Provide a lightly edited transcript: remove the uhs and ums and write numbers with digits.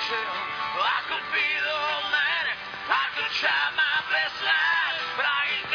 tell. I could be the old man, I could try my best line, but I ain't